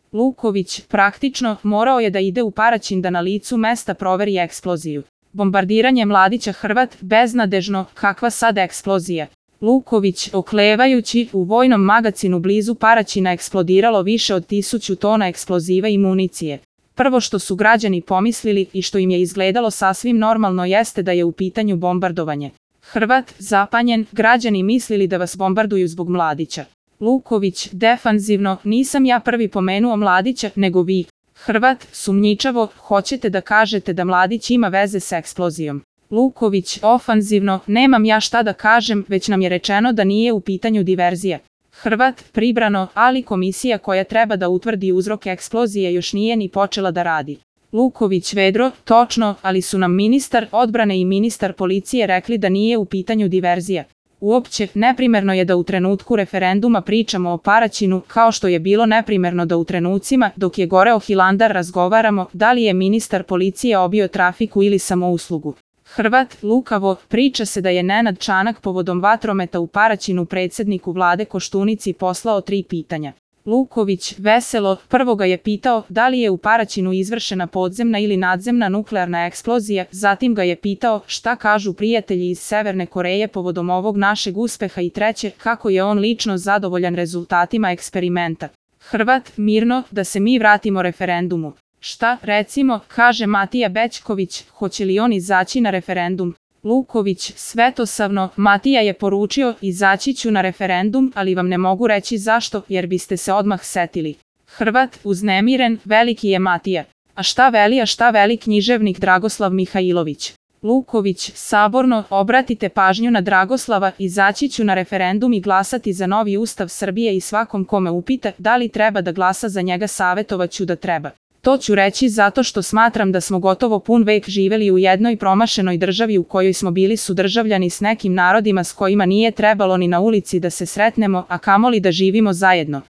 Luković, praktično, morao je da ide u Paraćin da na licu mesta proveri eksploziju. Bombardiranje Mladića Hrvat, beznadežno, kakva sad eksplozija. Luković, oklevajući, u vojnom magacinu blizu Paraćina eksplodiralo više od 1000 tona eksploziva i municije. Prvo što su građani pomislili i što im je izgledalo sasvim normalno jeste da je u pitanju bombardovanje. Hrvat, zapanjen, građani mislili da vas bombarduju zbog Mladića. Luković, defanzivno, nisam ja prvi pomenuo Mladića, nego vi. Hrvat, sumnjičavo, hoćete da kažete da Mladić ima veze s eksplozijom. Luković, ofanzivno, nemam ja šta da kažem, već nam je rečeno da nije u pitanju diverzija. Hrvat, pribrano, ali komisija koja treba da utvrdi uzrok eksplozije još nije ni počela da radi. Luković, vedro, točno, ali su nam ministar odbrane i ministar policije rekli da nije u pitanju diverzija. Uopće, neprimerno je da u trenutku referenduma pričamo o Paraćinu, kao što je bilo neprimerno da u trenucima, dok je goreo Hilandar, razgovaramo da li je ministar policije obio trafiku ili samouslugu. Hrvat, lukavo, priča se da je Nenad Čanak povodom vatrometa u Paraćinu predsjedniku vlade Koštunici poslao 3 pitanja. Luković, veselo, prvo ga je pitao da li je u Paraćinu izvršena podzemna ili nadzemna nuklearna eksplozija, zatim ga je pitao šta kažu prijatelji iz Severne Koreje povodom ovog našeg uspeha i treće, kako je on lično zadovoljan rezultatima eksperimenta. Hrvat, mirno, da se mi vratimo referendumu. Šta, recimo, kaže Matija Bećković, hoće li on izaći na referendum? Luković, svetosavno, Matija je poručio, izaći ću na referendum, ali vam ne mogu reći zašto, jer biste se odmah setili. Hrvat, uznemiren, veliki je Matija. A šta veli književnik Dragoslav Mihajlović? Luković, saborno, obratite pažnju na Dragoslava, izaći ću na referendum i glasati za novi ustav Srbije i svakom kome upita da li treba da glasa za njega savjetovaću da treba. To ću reći zato što smatram da smo gotovo pun vek živeli u jednoj promašenoj državi u kojoj smo bili sudržavljani s nekim narodima s kojima nije trebalo ni na ulici da se sretnemo, a kamoli da živimo zajedno.